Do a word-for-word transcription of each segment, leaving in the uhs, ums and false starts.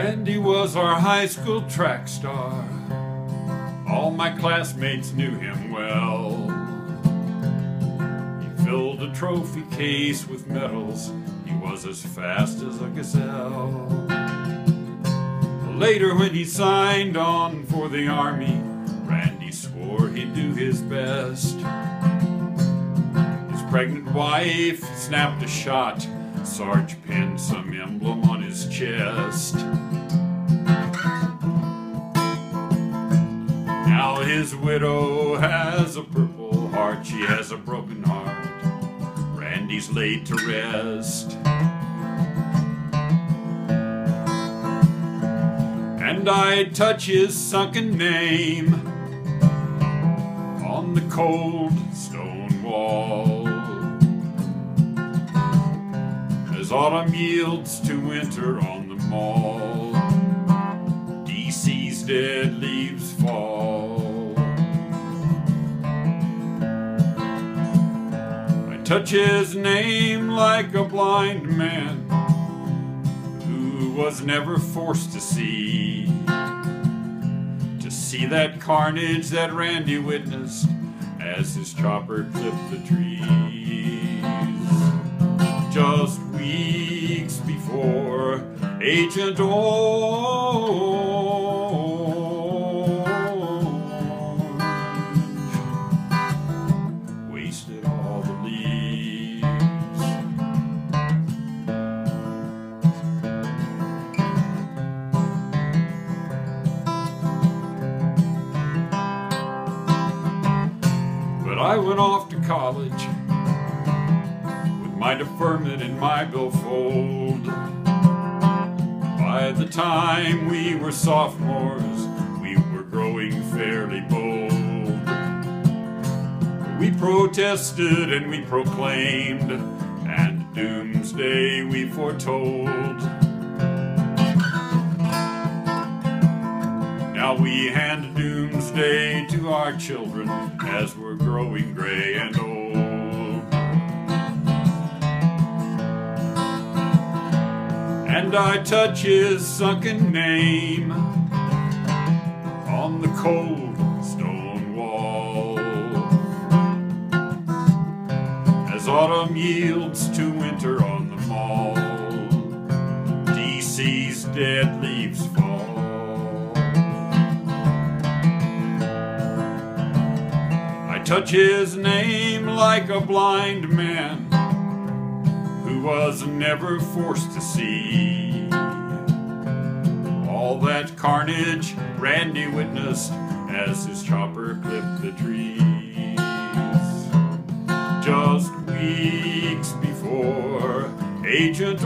Randy was our high school track star. All my classmates knew him well. He filled a trophy case with medals. He was as fast as a gazelle. Later when he signed on for the army, Randy swore he'd do his best. His pregnant wife snapped a shot. Sarge pinned some emblem on his chest. Now his widow has a purple heart. She has a broken heart. Randy's laid to rest. And I'd touch his sunken name on the cold stone wall. As autumn yields to winter on the mall, D C's dead leaves fall. I touch his name like a blind man who was never forced to see, to see that carnage that Randy witnessed as his chopper clipped the trees. Just weeks before Agent Orange wasted all the leaves. But I went off to college, my deferment in my billfold. By the time we were sophomores, we were growing fairly bold. We protested and we proclaimed, and doomsday we foretold. Now we hand doomsday to our children as we're growing gray and old. And I touch his sunken name on the cold stone wall. As autumn yields to winter on the mall, D C's dead leaves fall. I touch his name like a blind man who was never forced to see all that carnage Randy witnessed as his chopper clipped the trees. Just weeks before Agent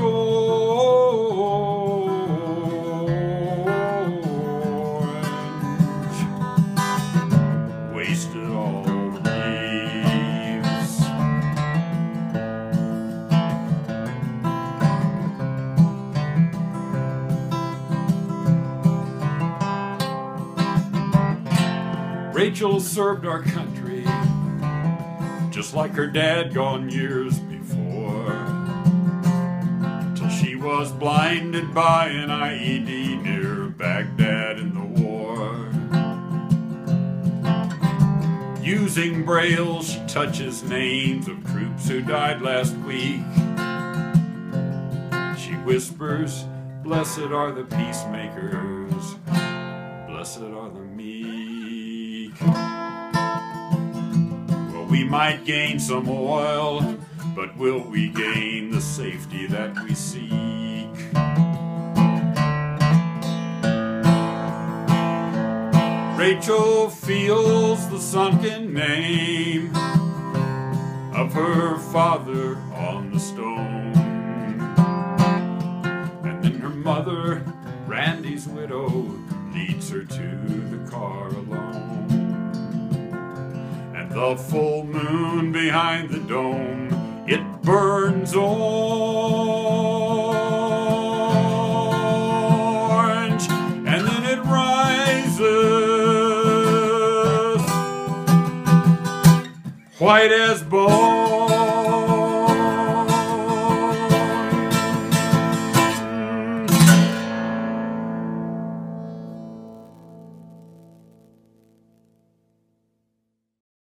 Orange wasted all the leaves. Rachel served our country just like her dad gone years before, till she was blinded by an I E D near Baghdad in the war. Using Braille, she touches names of troops who died last week. She whispers, "Blessed are the peacemakers, blessed are the meek." Well, we might gain some oil, but will we gain the safety that we seek? Rachel feels the sunken name of her father on the stone, and then her mother, Randy's widow, leads her to the car alone. And the full moon behind the dome, it burns orange, and then it rises white as bone.